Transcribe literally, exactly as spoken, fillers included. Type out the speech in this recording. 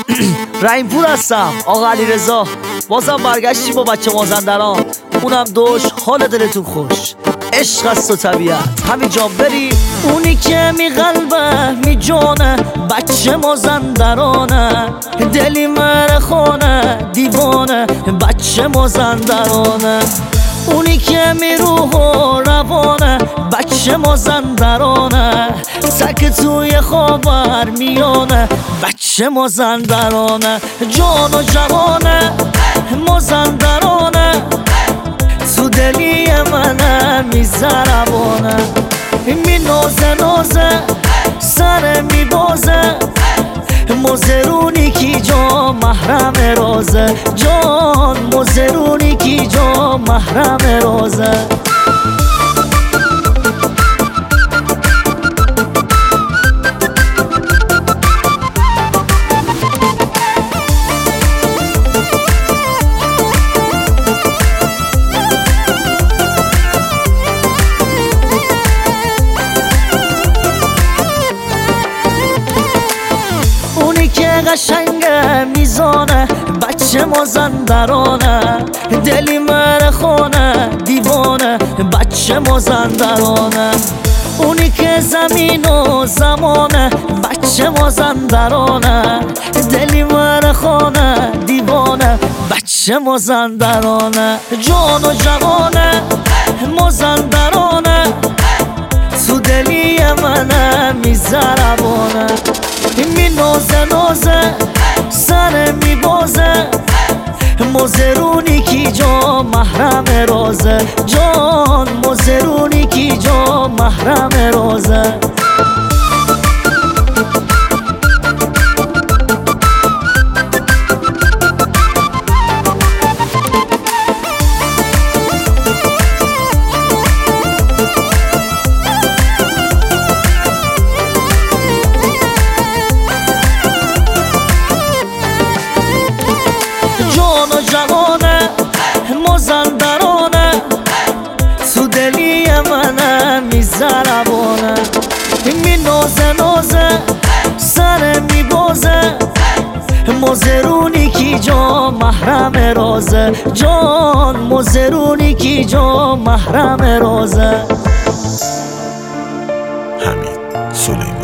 رحیم پور هستم، آقا علیرضا. بازم برگشتیم با بچه مازندران، اونم دوش حال دلتون خوش. عشق است و طبیعت همین جا بریم. اونی که می قلبه می جانه بچه مازندرانه، دلی مرخانه دیوانه بچه مازندرانه. اونی که می روح و روانه بچه مازندرانه، تک توی خاور میانه بچه مازندرانه. جان و جوانه مازندرانه، تو دلی منه میزربانه. می نازه نازه سر می بازه، مزرونی کی جا محرم رازه. جان مزرونی کی جا محرم رازه. قشنگه میزانه بچه مازندرانه، دلی مرخانه دیوانه بچه مازندرانه. اونی که زمین و زمانه بچه مازندرانه، دلی مرخانه دیوانه بچه مازندرانه. جان و جوانه مازندرانه، تو دلی منه میزربانه. می نازه نازه سر می بازه، مزرونی کی جا محرم رازه. جان مزرونی کی جا محرم رازه. جان و جوانه مازندرانه، تو دلی منه میزربانه. می نازه نازه سر می بازه، مزرونی کی جا محرم رازه. جان مزرونی کی جا محرم رازه. حمید سلیمانی.